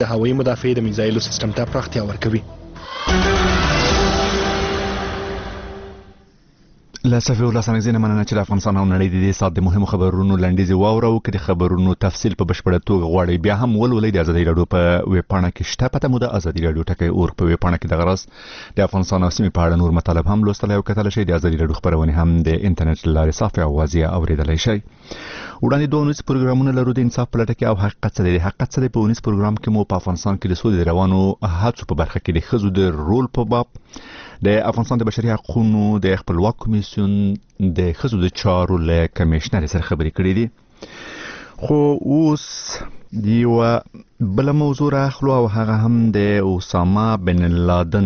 د هوایي مدافعې د میزایلو سیستم ته پراختیا ورکوي. له صفي الله سنګزینه مننه چې د افغانستان او نړۍ د دې سات د مهمو خبرونو لنډیز واورو. کې د خبرونو تفصیل په بشپړه توګه غواړي بیا هم ولولئ د ازادي رادیو په ویب پاڼه کې شته. پته مو د ازادي رادیو ټکی اور په ویب پاڼه کې د غرض د افغانستان او سیمې په اړه نور مطالب هم لوستلای او کتلای شئ. د ازادي رادیو خبرونه هم د انټرنیټ لارې صافي او واضح اوریدلای شئ. وړاندې دوه نوس پروګرامونه لرو د انصاف په لټه کې او حقیقت څه دی. حقیقت څه دی په ونیس پروګرام کې مو په افغانستان کې د سولې روانو هڅو په برخه کې د ښځو د رول په باب د افغانستان د بشري حقوقو د خپلواک کمیسیون د ښځو د چارو له کمشنر سره خبرې کړې دي. خو اوس یو بل موضوع راخلو او هغه هم د اسامه بن لادن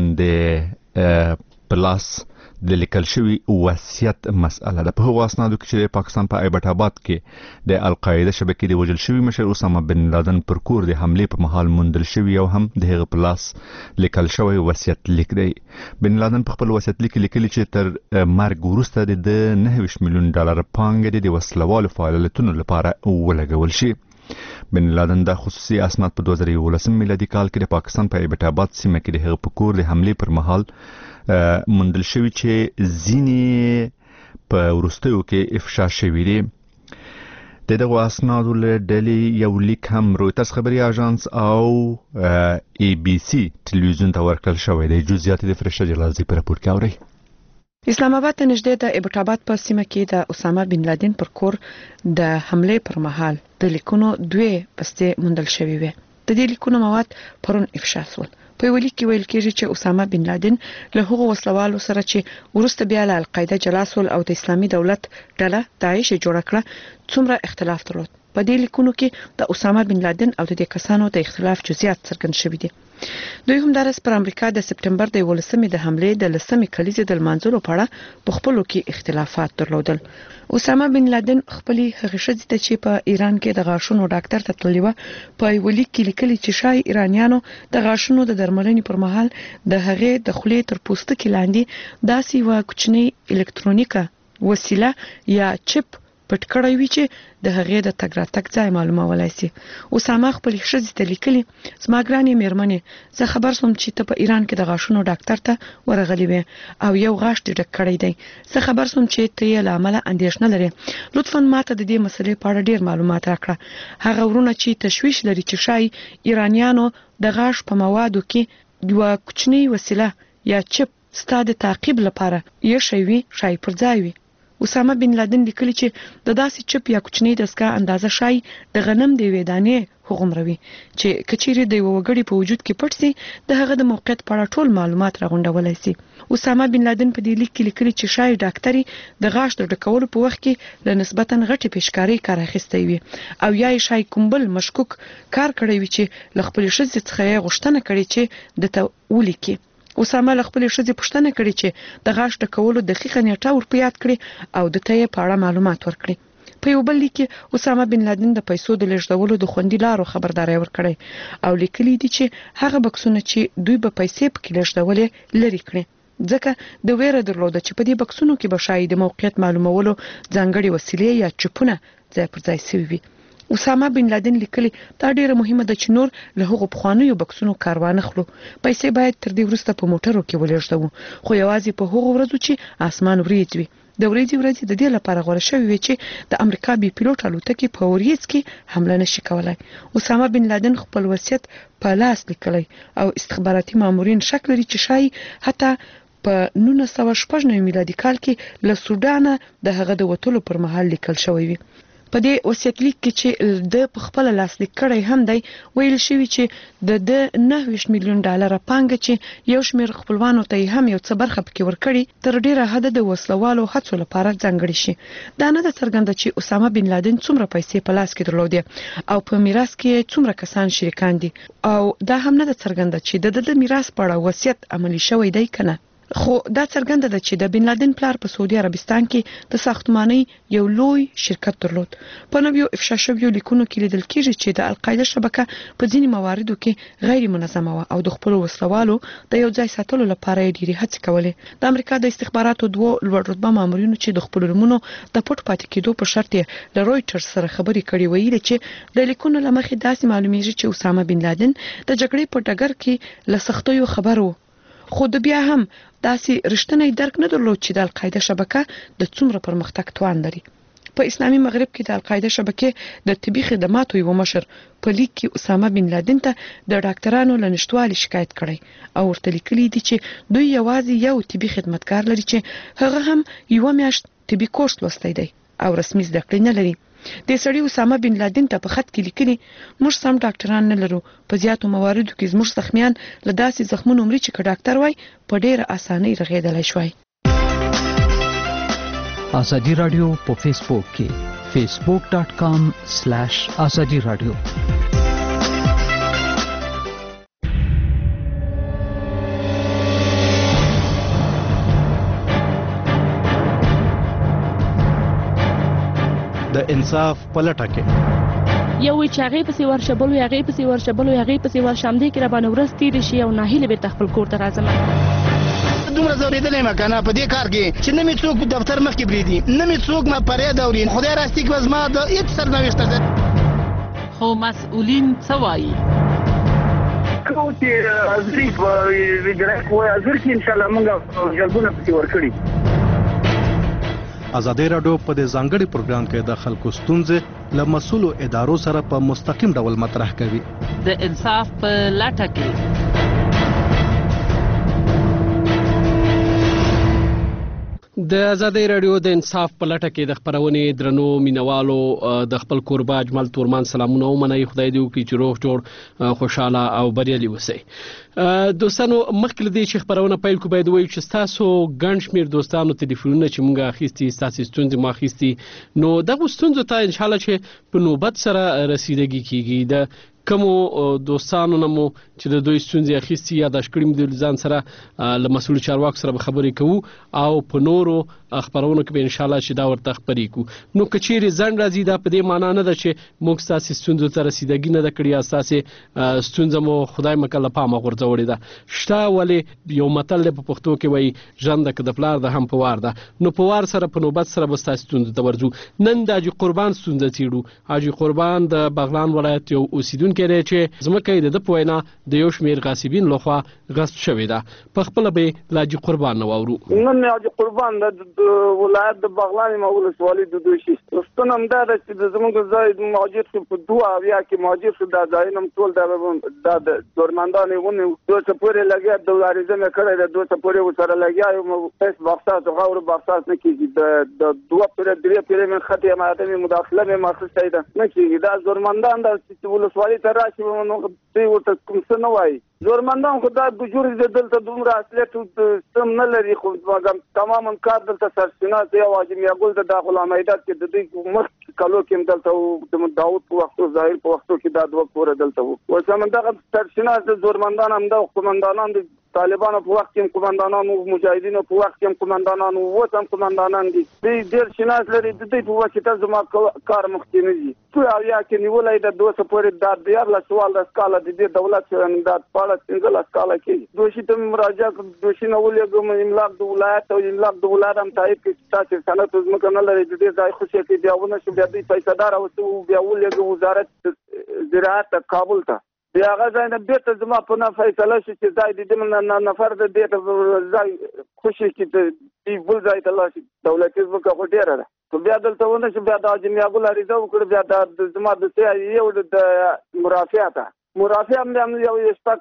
د پلاس د لیکل شوی وصیت مسأله ده. په هغو اسنادو کې چې د پاکستان په ایبټ آباد کې د القاعده شبکې د وژل شوی مشر اسامه بن لادن پر کور د حمله په مهال موندل شوی او هم د هغه پلاس لیکل شوی وصیت لیک دی. بن لادن په خپل وصیت لیک لیکلی چې تر مرګ وروسته د 9 میلیون ډالر پانګه د وسلوالو فعالیتونو لپاره ولګول شي. بن لادن د خصوصي اسناد په 2011 میلادي کال کې د پاکستان په ایبټ آباد سیمه کې د هغه په کور د حمله پر مهال موندل شوی چې ځینې په وروستیو کې افشا شوی دی. د دغه اسنادو له ډلې یو لیک هم رویترز خبري اژانس او ای بی سی ټلویزیون ته ورکړل شوی دی. جزئیات د فرشته جلالزی په راپور کې اورئ. اسلام آباد ته نږدې د ایبټ آباد په سیمه کې د اسامه بن لادن پر کور د حمله پر مهال د لیکونو 2 بستې موندل شوې وې. د دې لیکونو مواد پرون افشا شول. په ویل کې ویل کېږي چې اسامه بن لادن له هغو وسلوالو سره چې ورسته بیا له القاعده جلاسول او د اسلامي دولت ډله داعش جوړ کړه څومره اختلاف درلود. په دې لیکونو کې د اسامه بن لادن او د کسانو د اختلاف جزئیات څرګند شوي دي. دوی هم درس پر امریکا د سپټمبر د 11 د حمله د 10 کلیزې د منځلو په اړه په خپلو کې اختلافات درلودل. اسامه بن لادن خپلې هغه شذ ته چې په ایران کې د غاښونو ډاکټر ته تللی و په ویل کې لیکلي چې شای ایرانیانو د غاښونو د درملنې پر مهال د هغه د خولې تر پوستکي لاندې داسې و کوچنی الکترونیکه وسیله یا چپ پټ کړی وی چې د هغه د تګ راتګ ځای معلومولای شي. اسامه خپل شذ ته لیکلي زما ګرانې میرمنې زه خبر سوم چې ته په ایران کې د غاښونو ډاکټر ته ورغلی وې او یو غاښ دې ډک کړی دی. زه خبر سوم چې ته یې لامل اندېښنه لري. لطفاً ماته د دې مسلې په اړه ډیر معلومات راکړه. هغه ورونه چې تشویش لري چې شای ایرانیانو د غاښ په موادو کې یو کوچنی وسیله یا چپ ستاد تعقیب لپاره یې شوی شای پر ځای وي. اسامه بن لادن لیکلی چې د داسې چپ یا کوچنی دستګاه اندازه شای د غنم د وېدانې هغومروي چې کچيري د وګړي په وجود کې پټ سي د هغه د موقعیت په اړه ټول معلومات راغونډولای شي. اسامه بن لادن په دې لیک کې لیکلی چې شای ډاکټري د غاښ د ډکولو په وخت کې له نسبتاً غټي پیشکاری کار اخیستی وي او یا شای کومبل مشکوک کار کړی وي چې ل خپل شذ څخه غوښتنه کړي چې د تولیک کې اسامه له خپل شذ پښتنه کړي چې د غاښ ډکولو دقیقه نیټه ور یاد کړي او د ته په اړه معلومات ورکړي. په یو بل لیک کې اسامه بن لادن د پیسو د لېږدولو د خوندي لارو خبرداري ورکړي او لیکلي دي چې هغه بکسونه چې دوی به پیسې پکې لېږدولې لري کړي ځکه د ویره درلوده چې په دې بکسونو کې به شاید د موقعیت معلومولو ځانګړي وسیلې یا چپونه ځای پر ځای شوي وي. اسامه بن لادن لیکلی دا ډیره مهمه ده چې نور له هغو بخوانیو بکسونو کاروان خلو پیسې باید تر دې وروسته په موټرو کې ولېږدو خو یوازې په هغو ورځو چې اسمان وریځ وي. د ورځې د دې لپاره غوړه شوی وي چې د امریکا بي پیلوټ الوتکې په وریځ کې حمله نشي کولای. اسامه بن لادن خپل وصیت په لاس لیکلی او استخباراتي مامورین شک لري چې شای حتی په 1996 میلادي کال کې له سودان د هغه د وټولو پر مهال لیکل شوی وي. په دې وصیت لیک کې چې د خپل لاس لیک کړی هم دی ویل شوی چې د 9 میلیون ډالر پانګه چې یو شمېر خپلوانو ته هم یو څه برخه پکې ورکړي تر ډیره حد د وسلوالو هڅو لپاره ځانګړي شي. دا نه د څرګنده چې اسامه بن لادن څومره پیسې په لاس کې درلودې او په میراث کې څومره کسان شریکان دي او دا هم نه د څرګنده چې د میراث په اړه وصیت عملی شوی دی کنه. خو دا څرګنده ده چې د بن لادن پلار په سعودي عربستان کې د ساختماني یو لوی شرکت درلود. په نویو افشا شویو لیکونو کې لیدل کېږي چې د القاعده شبکه په ځینې مواردو کې غیر منظمه و او د خپل وسلوالو د یو ځای ساتلو لپاره ډېری هڅې کولې. د امریکا د استخباراتو دوه لوړ رتبه مامورینو چې د خپل نومونو د پټ پاتې کېدو په شرط یې له رويټرز سره خبرې کړې ویلي چې د لیکونو لمخې داسې معلومیږي چې اسامه بن لادن د جګړې په ډګر کې له سختیو خبرو، خو د بیا هم داسې رښتینی درک نه درلود چې د القاعده شبکه د څومره پرمختګ توان لري. په اسلامي مغرب کې د القاعده شبکې د طبي خدماتو یو مشر په لیک کې اسامه بن لادن ته د ډاکټرانو له نشټوالي شکایت کړی او ورته لیکلي دي چې دوی یوازې یو طبي خدمتګار لري چې هغه هم یو میاشت طبي کورس لوستی دی او رسمي زده کړې نه لري. د سړي اسامه بن لادن ته په خط کې لیکلي موږ سم ډاکټران نه لرو، په زیاتو مواردو کې زموږ زخمیان له داسې زخمونو مري چې ډاکټر وای په ډېر اسانۍ رغېدلای شوی. ازادي رادیو په فیسبوک کې facebook.com/azadi radio. د انصاف پلټه کې یو وی چې هغه پسې ورشبل وي هغه پسې ورشبل وي هغه پسې ورشم دي کې را باندې ورستي شي او ناهیله به خپل کور ته راځم. دومره زوریدلې مکنه په دې کار کې چې نه می څوک دفتر مخ کې بریدي، نه می څوک ما پرې دورین خدای راستي کې ما د هیڅ سرنوشت ده. خو مسؤلین څه وایي؟ کو چې ازري په ویډیو کو ازر کې ان شاء الله موږ جلبونه پکې ورکړي. ازادي رادیو په دې ځانګړي پروګرام کې د خلکو ستونزې له مسؤلو ادارو سره په مستقیم ډول مطرح کوي. د انصاف په لټه کې د ازادي رادیو د انصاف په لټه کې د خبرونې درنو مینوالو د خپل کوربه اجمل تورمان سلامونه ومنئ. خدای دې وکړي چې روغ جوړ خوشاله او بریالي اوسئ. دوستانو مخکې دې چې خبرونه پیل کو باید وایو چې تاسو ګڼ شمیر دوستانو ټلیفونونه چې مونږه اخیستي تاسو ستونزې ما اخیستي نو دغه ستونزو ته ان شاء الله چې په نوبت سره رسیدګي کیږي. د کومو دوستانو نمو چې د دوی ستونزې اخیستي یا د شکړې د ځان سره له مسؤل چارواکو سره خبرې کوو او په نورو خبرونو کې به ان شاء الله چې دا ورته خبرې کوو. نو کچېری ځن راځي دا په دې معنی نه ده چې موږ تاسو ستونزو ته رسیدګي نه د کړی یا تاسو ستونزه مو خدای مکله پامه غورځولې ده شته. ولې یو متل په پښتو کې وایي ژوند د کدپلار د هم په وار ده. نو په وار سره په نوبت سره به تاسو ستونزو ته ورځو. نن د حاجی قربان ستونزه تیړو. حاجی قربان د بغلان ولایت یو اوسیدونکو کې چې زمکه د پوینا د یو شمیر غاصبین لخوا غصب شوې ده. په خپل به لاجی قربان نو ورو. نن حاجی قربان د ولایت د بغلان مول سوالي د دوشي ستنم دا چې د زموږ ځای موجود په دوه بیا کې موجود شو د ځاینم ټول د دورمندانې ونه دوه پورې لګیا د ولارزم کړه د دوه پورې سره لګیا یو پس بخصاص غور بخصاص نه کیږي د دوه پورې درې پورې من خطه ماده مداخله به مخصوص ده نه کیږي دا دورمندان د ولسوالي ته راشي نو دوی ورته کوم څه نه وایي. زورمندان خو دا د جوړ دلته دومره اصلیت سم نه لري خو تماما کار دلته سرچینه دی او حاجی میاګل د غلام ایداد کې د دې مخ کلو کې دلته د داوود په وختو ظاهر په وختو کې دا دوه پورې دلته وو وسمندغه سرچینه د زورمندان هم د قومندانان د طالبانو په وخت کې قومندانانو مجاهدینو په وخت کې قومندانانو وطن قومندانان دي ډېر شناس لري د دې په وخت کې زما کار مخکې نه دي خو یا کې نیولای د 200 پورې د دیار له سوال د سکاله د دولت سره د پاله څنګه لا سکاله کې دوشي ته مراجعه دوشي نو ولګم املاک د ولایت او املاک د ولایت هم تایید کې تاسو سند زما نه لري د دې ځای خوشي کې دیونه شو بیا د پیسې دار او بیا ولګ وزارت زراعت کابل ته بیا غځای نه بیت زما په نه فیصله شي چې ځای دې نفر د دې ځای خوشي کې دی بل ځای ته لاشي دولتي ځمکه خو ډیره ده خو بیا دلته ونه چې بیا د جمیاګل اړیزه وکړ بیا د زما د سیاسي یو د مرافعه هم یو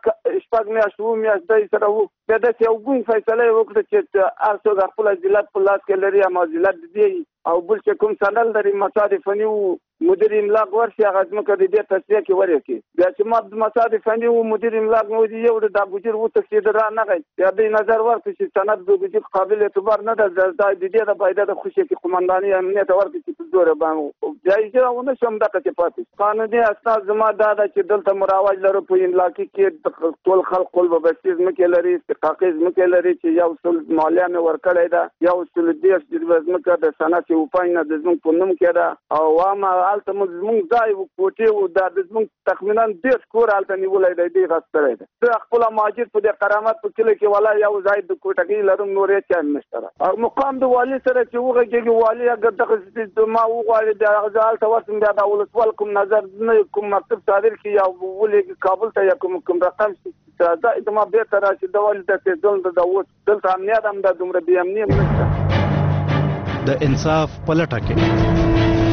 شپږ میاشتو میاشتې سره وو بیا د یو ګون فیصله وکړه چې ارڅو خپل ځلات په لاس کې لري اما ځلات دی او بل چې کوم سندل لري مصارف نیو مدیر املاک ورشي هغه ځمکه د دې تصفیه کې ورکړي. بیا چې ما مصادف فني او مدیر املاک نو دی یو د ګوجر وو تفسیر را نه غي یا د نظر ورکړي چې سند د ګوجر قابل اعتبار نه ده د دې د فائدہ د خوشي کې قومنداني امنیت ورکړي چې دوره باندې جایزه ونه شم دغه چې پاتې قانوني اساس زما دا ده چې دلته مراوج لرو په املاکي کې ټول خلک قول به بسیز مکه لري استحقاقیز مکه لري چې یو څل مالیه مې ورکړی ده یو څل دیش د وزمکه د سنت او پاینه د زمون په نوم کې ده او وامه الته زمون ځای او کوټه او د زمون تخمینا ډیر کور الته نیولای دی غسرای ده د خپل ماجد په د کرامت په کله کې ولا یو ځای د کوټه کې لرم نورې چا نشته او مقام د والی سره چې وګه کې والی اگر دغه ما وغواړي د غزال ته ورسم بیا د ولسوال کوم نظر نه کوم مکتب صادر کی یا ولې کابل ته یا کوم رقم دا ادما به تر چې د والی ته ځل د وڅ دلته امنیت هم د دومره بی امنیت نشته د انصاف پلټه کې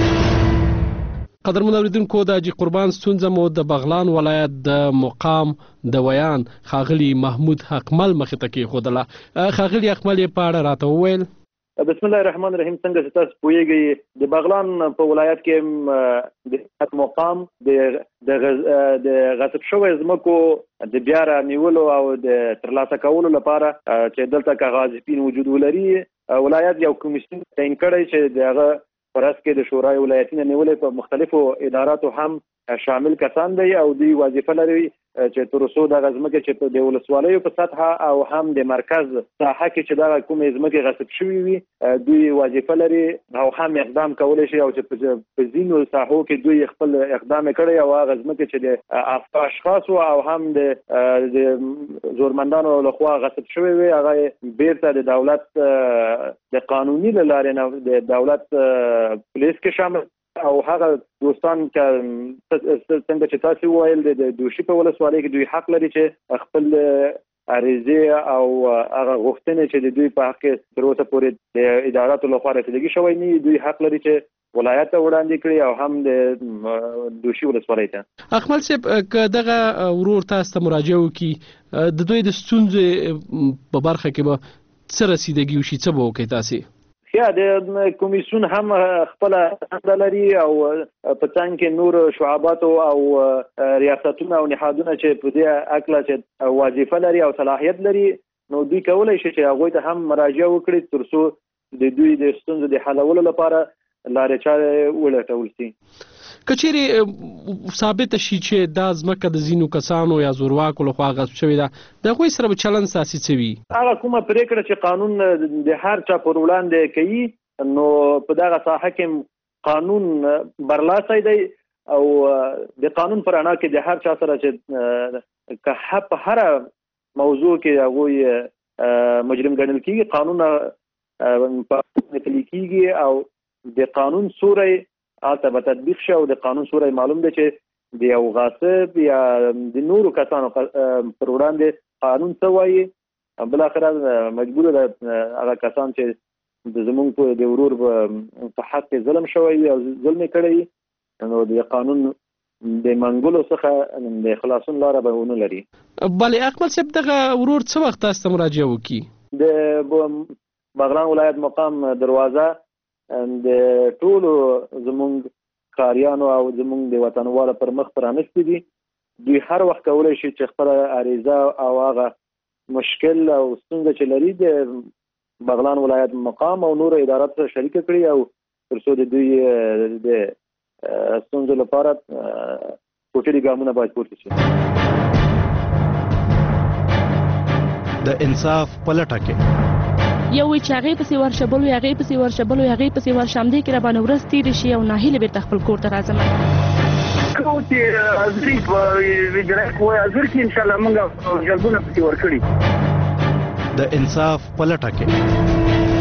قدرمن اوریدونکو د حاجي قربان ستونزه مو د بغلان ولایت د مقام د ویان خاغلی محمود حقمل مخې ته کې خودله خاغلی حقمل په اړه راته وویل. بسم الله الرحمن الرحیم. څنګه چې تاسو پوهیږئ د بغلان په ولایت کې د مقام د غصب شوی ځمکو د بیا رانیولو او د ترلاسه کولو لپاره چې دلته کاغذپین وجود ولري ولایت یو کمیسیون تعیین کړی چې دغه پرس کې د شورای ولایتونو نیولې په مختلفو اداراتو هم شامل کسان دی او دوی وظیفه لري چې ترڅو د غزمکه چې د ولسوالیو په سطح او هم د مرکز ساحه کې چې دا کوم ځمکه غصب شوی وي دوی وظیفه لري او هم اقدام کولای شي او چې په ځینو ساحو کې دوی خپل اقدام کړي او غزمکه چې د اشخاص او هم د زورمندانو لخوا غصب شوی وي هغه بیرته د دولت د قانوني لارې نه د دولت پولیس کې شامل او هغه دوستان څنګه چې تاسو وایل د دوشي په ولسوالۍ کې دوی حق لري چې خپل عریضه او هغه غوښتنې چې د دوی په حق کې تر اوسه پورې د اداراتو لخوا رسیدګي شوی نه دوی حق لري چې ولایت ته وړاندې کړي او هم د دوشي ولسوالۍ ته. اکمل صاحب دغه ورور تاسو ته مراجعه وکړي د دوی د ستونزې په برخه کې به څه رسیدګي وشي څه به وکړي تاسو؟ یا د کمیسیون هم خپل دنده لري او په څنګه کې نور شعبات او ریاستونه او نهادونه چې په دې اکلا چې وظیفه لري او صلاحیت لري نو دوی کولای شي چې هغه ته هم مراجعه وکړي ترڅو د دوی د ستونزو د حلولو لپاره لارې چارې ولټول شي. کچېری ثابت شي چې دا ځمکه د زینو کسانو یا زورواکو لخوا غصب شوې ده د هغوی سره به چلند ساسي څه وي؟ هغه کومه پرېکړه چې قانون د هر چا پر وړاندې کوي نو په دغه ساحه کې قانون برلاسی دی او د قانون پر اړه کې د هر چا سره چې که په هر موضوع کې هغوی مجرم ګڼل کېږي قانون په کېږي او د قانون سوري آلته به تطبیق شي او د قانون سوري معلوم دی چې د یو غاصب یا د نورو کسانو پر وړاندې قانون څه وایي بل اخر مجبور ده هغه کسان چې د زمونږ په د ورور په حق کې ظلم شوی او ظلم کړی نو د قانون د منګولو څخه د خلاصون لاره به ونه لري. بله اکمل صاحب دغه ورور څه وخت تاسو ته مراجعه وکړي؟ د بغلان ولایت مقام دروازه د ټولو زمونږ کاریانو او زمونږ د وطنوالو پر مخ پرانستې دي دوی هر وخت کولای شي چې خپل عریضه او هغه مشکل او ستونزه چې لري د بغلان ولایت مقام او نور ادارات سره شریک کړي او ترڅو د دوی د ستونزو لپاره کوټري ګامونه باید پورته شي. د انصاف پلټه کې یو وی چې هغه پسې ورشبلو هغه پسې ورشبلو هغه پسې ورشمدې کې را باندې ورستې شي او ناهیله بیرته خپل کور ته راځم کوتي ازري په ویډرا کوه ازر کې ان شاء الله موږ جلبونه پسې ورکړي. د انصاف پلټه کې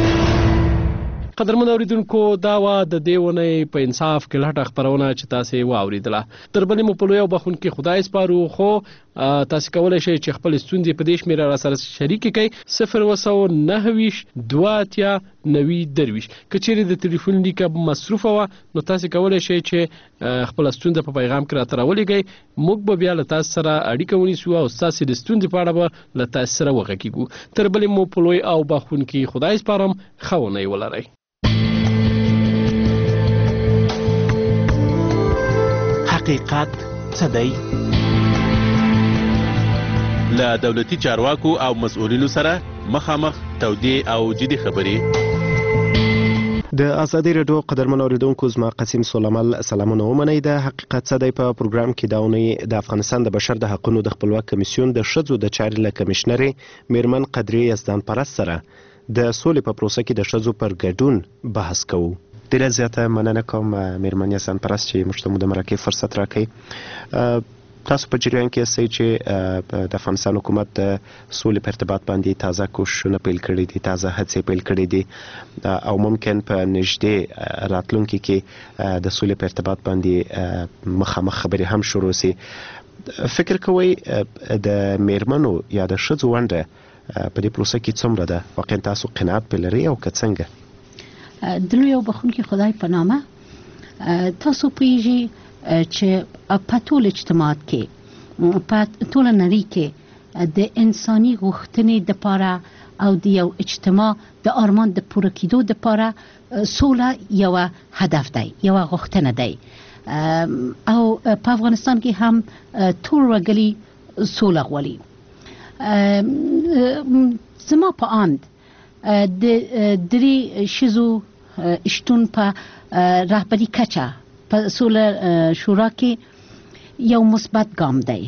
قدرمن اوریدونکو دا وا د دیونې په انصاف کې لټه خبرونه چې تاسو واوریدله تر بلې مو په لوی بخون کې خدای سپارو خو تاسو کولای شئ چې خپل ستونزې په دې شمیره را سره شریک کړئ 029 دواتیا 90 کچېری د ټلیفون لیکه مصروف و نو تاسو کولای شئ چې خپل ستونزې په پیغام کې راته راولېږئ موږ به بیا له تاسو سره اړیکه ونیسو او تاسو د ستونزې په اړه به له تاسو سره وغږیږو تر بلې مو په لوی او بخون کې خدای سپارم خونه ولرئ. حقیقت څه دی؟ له دولتي چارواکو او مسؤلینو سره مخامخ تودې او جدي خبرې. د ازادي راډیو قدرمن اوریدونکو زما قسیم سولمل سلامونه ومنئ. د حقیقت څه دی په پروګرام کې دا اونۍ د افغانستان د بشر د حقوقو د خپلواک کمیسیون د ښځو د چارې له کمشنرې میرمن قدرې یزدان پرست سره د سولې په پروسه کې د ښځو پر ګډون بحث کوو. ډېره زیاته مننه کوم میرمن یزدان پرست چې موږ ته د مرکې فرصت راکوي. تاسو په جریان کې یاستئ چې د افغانستان حکومت د سولې په ارتباط باندې تازه کوښښونه پیل کړي دي، تازه هڅې پیل کړي دي او ممکن په نږدې راتلونکي کې د سولې په ارتباط باندې مخامخ خبرې هم شروع سي. فکر کوئ د میرمنو یا د ښځو ونډه په دې پروسه کې څومره ده؟ واقعا تاسو قناعت پرې لرئ او که څنګه؟ د لوی او بخښونکي خدای په نامه تاسو پوهیږئ چې په ټول اجتماعات کې په ټول نړۍ کې د انساني غوښتنې دپاره او د یو اجتماع د ارمان د پوره کېدو دپاره سوله یو هدف دی، یو غوښتنه دی او په افغانستان کې هم ټول وګړي سوله غواړي. زما په اند د درې ښځو شتون په رهبري کچه په سوله شورا کې یو مثبت ګام دی.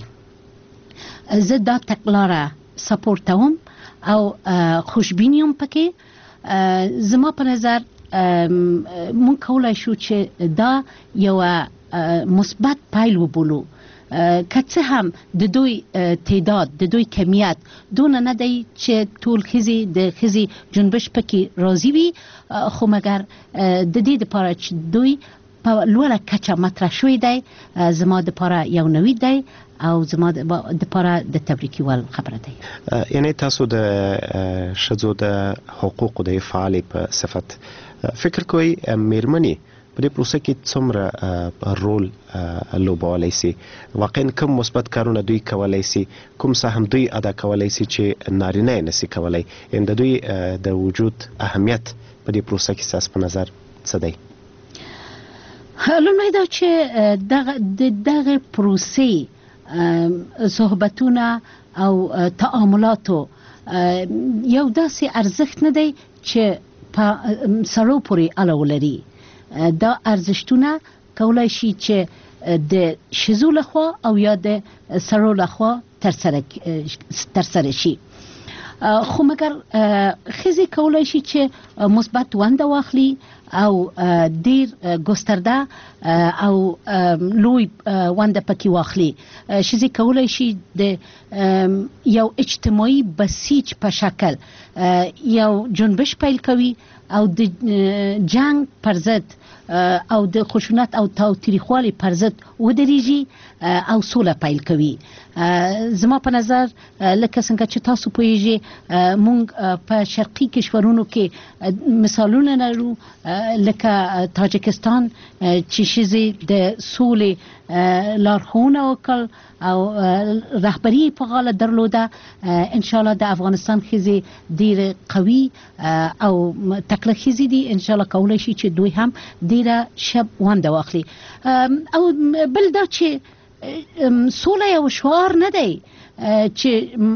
زه دا تګلاره سپورټوم او خوشبین یم پکې. زما په نظر مونږ کولی شو چې دا یو مثبت پیل وبولو، که څه هم د دوی تعداد د دوی کمیت دونه نه دی چې ټول ښځې د ښځې جنبش پکې راضي وي، خو مګر د دې دپاره چې دوی په لوړه کچه مطرح شوی دی زما دپاره یو نوید دی او زما دپاره د تبریکي وړ خبره دی. یعنی تاسو د ښځو د حقوقو د فعالې په صفت فکر کوئ میرمنې په دې پروسه کې څومره رول لوبولی سي؟ واقعا کوم مثبت کارونه دوی کولی سي، کوم سهم دوی ادا کولی سي چې نارینه یې نسي کولی؟ یعنې د دوی د وجود اهمیت په دې پروسه کې ستاسو په نظر څه دی؟ لومړی دا چې دغه پروسې صحبتونه او تعاملاتو یو داسې ارزښت نه دی چې په سړو پورې اړه ولري. دا ارزښتونه کولی شي چې د ښځو لخوا او یا د سړو لخوا ترسره شي، خو مګر ښځې کولی شي چې مثبت ونډه واخلي او ډیر ګسترده او لوی ونډه پکې واخلي. ښځې کولی شي د یو اجتماعي بسیج په شکل یو جنبش پیل کوي او د جنگ پر ضد او د خشونت او تاوتریخوالي پر ضد ودرېږي او سوله پیل کوي. زما په نظر لکه څنګه چې تاسو پوهیږئ مونږ په شرقي کشورونو کې مثالونه لرو لکه تاجکستان چې ښځې د سولې لارښوونه وکړ او رهبري په غاړه درلوده. انشاءالله د افغانستان ښځې ډېرې قوي او تکړه ښځې دي، انشاءالله کولی شي چې دوی هم ډېره ښه ونډه واخلي. او بل دا چې سوله یو شعار نه دی چې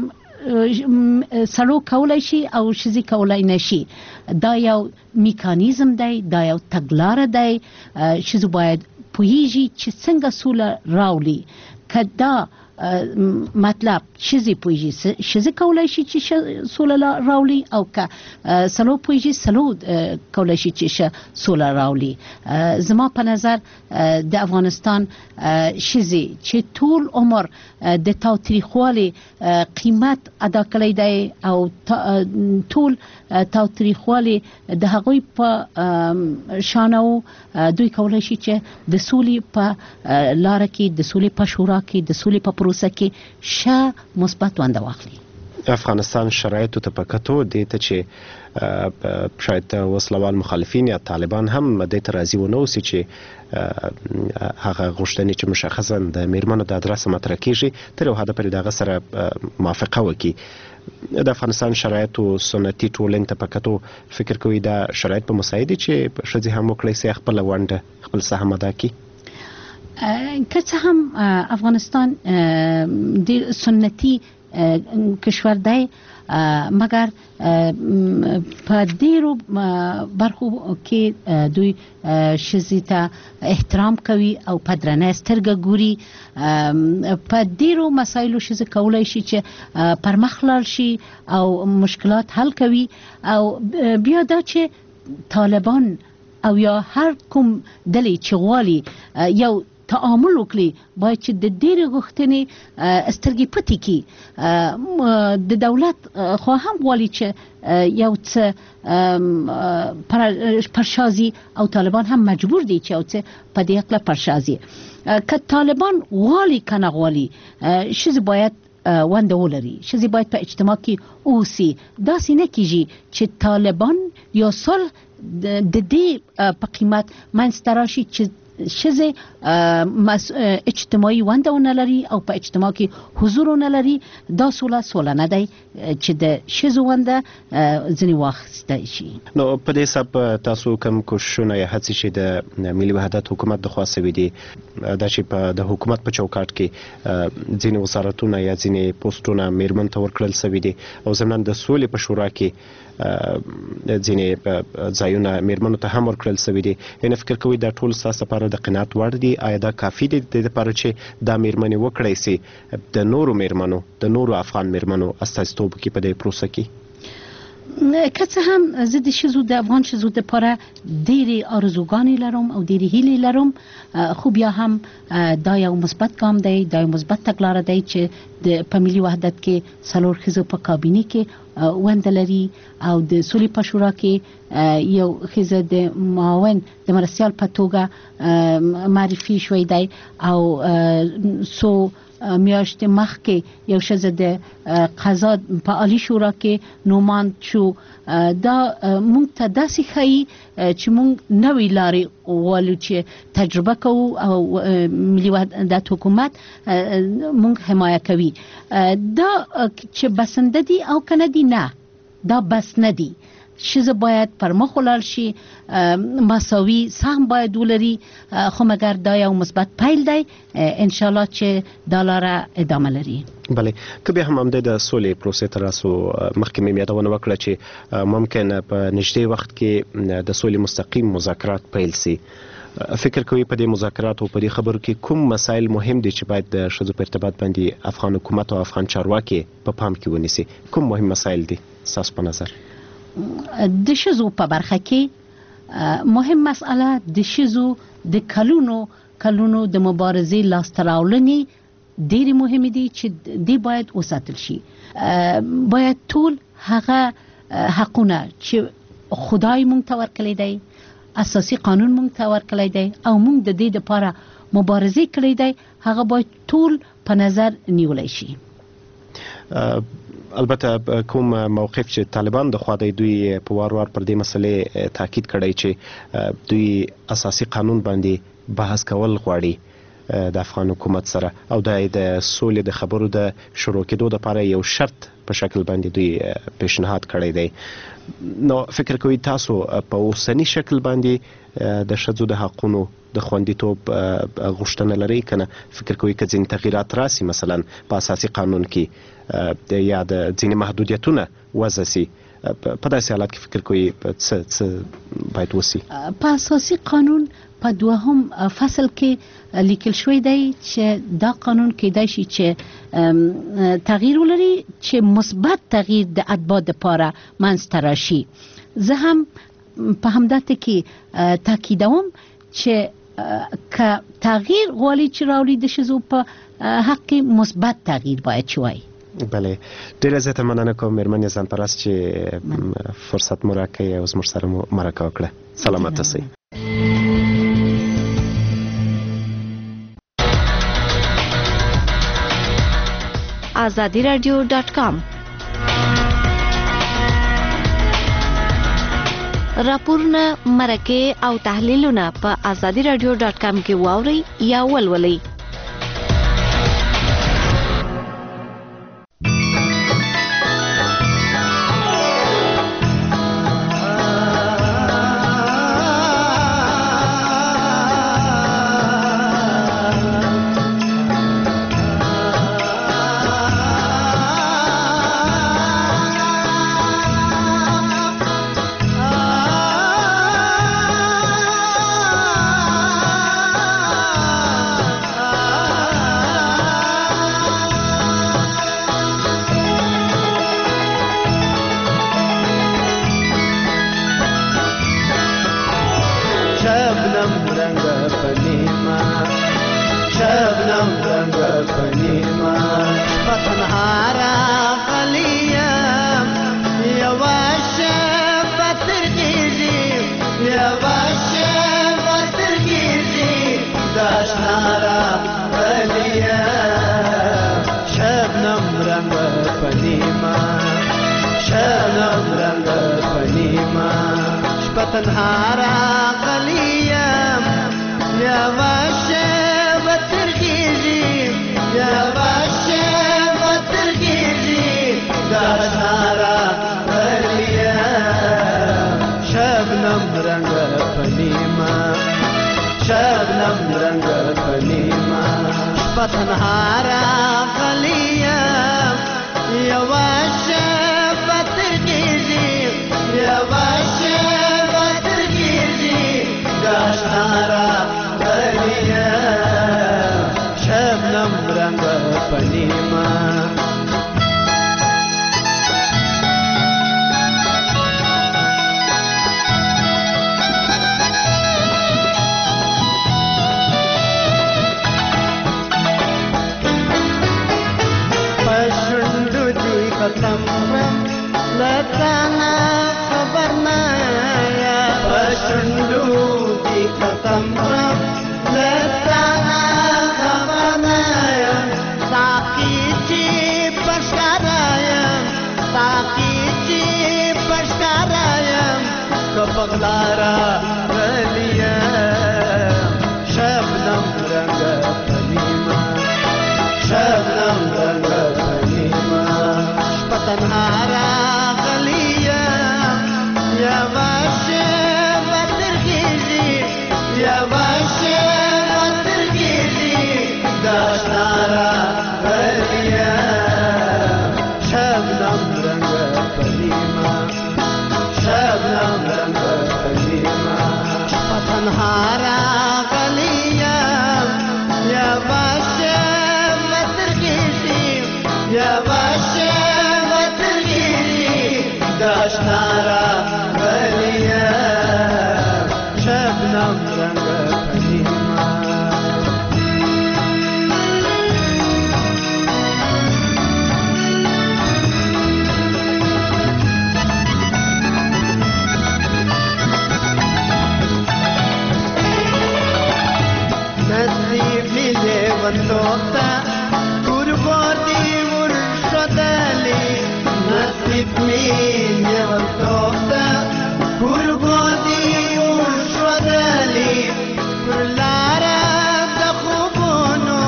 سړو کولی شي او ښځې کولی نشي. دا یو میکانیزم دی، دا یو تګلاره دی. ښځو باید پوهیږي چې څنګه سوله راولي. که دا مطلب ښځې پوهیږي ښځې کولی شي چې سوله راولي او که سړو پوهیږي سړو کولی شي چې سوله راولي. زما په نظر د افغانستان ښځې چې ټول عمر د تاوتریخوالي قیمت ادا کړی دی او ټول تاوتریخوالي د هغوی په شانو دوی کولی شي چې د سولې په لاره کې د سولې په شورا کې د سولې په پروسه کې ښه مثبت ونډه واخلي. افغانستان شرایطو ته په کتو دې ته چې شاید وسلوال مخالفین یا طالبان هم دې ته راضي ونه اوسي چې هغه غوښتنې چې مشخصا د میرمنو د ادرسه مطرح کیږي تر یو حده پورې د هغه سره موافقه وکړي. د افغانستان شرایطو سنتي ټولنې ته په کتو فکر کوي دا شرایط په مساعد دي چې ښځې هم وکړی سي خپله ونډه خپل سهم ادا کړي؟ که څه هم افغانستان ډیر سنتي کشور دی مګر په ډیرو برخو کې دوی ښځې ته احترام کوي او په درنه سترګه ګوري. په ډیرو مسایلو ښځې کولای شي چې پرمخ لاړ شي او مشکلات حل کوي. او بیا دا چې طالبان او یا هر کوم ډلې چې غواړي یو تعامل وکړي باید چې د ډېرې غوښتنې سترګې پټې کړي. د دولت خو هم غواړي چې یو څه پرشازي او طالبان هم مجبور دي چې یو څه په دې حق پرشازي. که طالبان غواړي که نه غواړي ښځې باید ونده ولري، ښځې باید په اجتماع کې اوسي. داسې نه کیږي چې طالبان یا صلح د دې په قیمت منځته راشي چې ښځې اجتماعي ونده ونه لري او په اجتماع کې حضور ونه لري. دا سوله نه دی چې د ښځو ونده ځینې واخیستی شي. نو په دې حساب تاسو کوم کوششونه یا هڅې چې د ملي وحدت حکومت د خوا سوي دي دا چې د حکومت په چوکاټ کې ځینې وزارتونه یا ځینې پوسټونه میرمن ته ورکړل سوي دي او ضمناً د سولې په شورا کې ځینې ځایونه میرمنو ته هم ورکړل سوي دي. یعنې فکر کوئ دا ټول ستاسو لپاره د قناعت وړ دي؟ آیا دا کافي دي د دې لپاره چې دا میرمنې وکړی سي د نورو میرمنو د نورو افغان میرمنو استازیتوب وکړي په دې پروسه کې؟ که څه هم زه د ښځو د افغان ښځو دپاره ډېرې آرزوګانې لرم او ډېرې هیلې لرم، خو بیا هم دا یو مثبت ګام دی، دا یو مثبت تګلاره دی چې په ملي وحدت کې 4 ښځو په کابینې کې ونده لري او د سولې په شورا کې یو ښځه د معاون د مرستیال په توګه معرفي شوی دی او سو میاشتې مخکې یو ښځه د قضا په عالی شورا کې نوماند شو. دا مونږ ته داسې ښیي چې مونږ نوې لارې غواړو چې تجربه کوو او ملي وحدت حکومت مونږ حمایه کوي. دا چې بسنده دي او که نه دي، نه دا بس نه دي. ښځه باید پر مخ ولاړ شي، مساوي سهم باید ولري، خو مګر دا یو مثبت پیل دی. انشاءالله چې دا لاره ادامه لري. بله، که بیا هم همدې د سولې پروسې ته راسو، مخکې مې یادونه وکړه چې ممکن په نږدې وخت کې د سولې مستقیم مذاکرات پیل سي. فکر کوي په دې مذاکرات او په دې خبرو کې کوم مسایل مهم دي چې باید د ښځو په ارتباط باندې افغان حکومت او افغان چارواکي په پام کې ونیسي؟ کوم مهم مسایل دي ستاسو په نظر؟ د ښځو په برخه کې مهم مسئله د ښځو د کلونو د مبارزې لاسته راوړنې ډېرې مهمې دي چې دې باید وساتل شي. باید ټول هغه حقونه چې خدای مونږ ته ورکړی دی، اساسي قانون مونږ ته ورکړی دی او مونږ د دې لپاره مبارزه کړې دی، هغه باید ټول په نظر نیولای شي. البته کوم موقف چې طالبان د خوا دی، دوی په وار پر دې مسلې تاکید کړی چې دوی اساسي قانون باندې بحث کول غواړي د افغان حکومت سره او د سولې د خبرو د شروع کېدو لپاره یو شرط په شکل باندې دوی پیشنهاد کړی دی. نو فکر کوي تاسو په اوسنی شکل باندې د ښځو د حقونو د خوندیتوب غوښتنه لري کنه؟ فکر کوي که ځینې تغییرات راسي مثلا په اساسي قانون کې یا د ځینې محدودیتونه وضع سي، په داسې حالات کې فکر کوي څه باید وسی؟ په اساسي قانون په 2 فصل کې لیکل شوی دی چې دا قانون کېدای شي چې تغییر ولري چې مثبت تغییر د اتباع لپاره منځته راشي. زه هم په همدته کې تاکیدوم چې که تغییر غواړي چې راوړي د ښځو په حق کې مثبت تغییر باید شوی. بله، ډیره زیاته مننه کوم میرمن ځان پرست چې فرصت مو راکړی او زموږ سره مو مرکه وکړه. سلامت اوسئ. azadiradio.com راپورونه، مرکه او تحلیلونه په azadiradio.com کې واورئ یا ولولئ. پنیما شبنم رنگ پنیما شپه تنها راغلیم یواشه بترخیږي یواشه بترخیږي داشنا راغلیم شبنم رنگ پنیما شبنم رنگ پنیما شپه تنها راغلیم یواشه بترخیږي یواشه بترخیږي داشنا راغلیم شبنم رنگ پنیما Katamram latana khabarnaya pashundu di katamram latana khabarnaya saki chi pashkaraya kapaglara galiya shabnam ranga panima shabnam ranga تنها راغلیم یواشه بترخیږي یواشه بترخیږي داشنا راغلیم شبنم رنگ پنیما شبنم رنگ پنیما شپه تنها راغلیم یواشه بترخیږي یواشه داشنا راغلیم شبنم رنگ پنیما نصیب می لیوانتوتا قربانی ورشدلی نصیب می لیوانتوتا قربانی ورشدلی پرلارا دخوبونو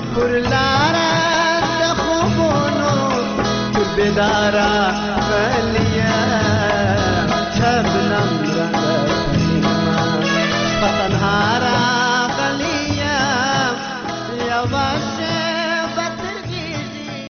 پرلارا دخوبونو تو بدارا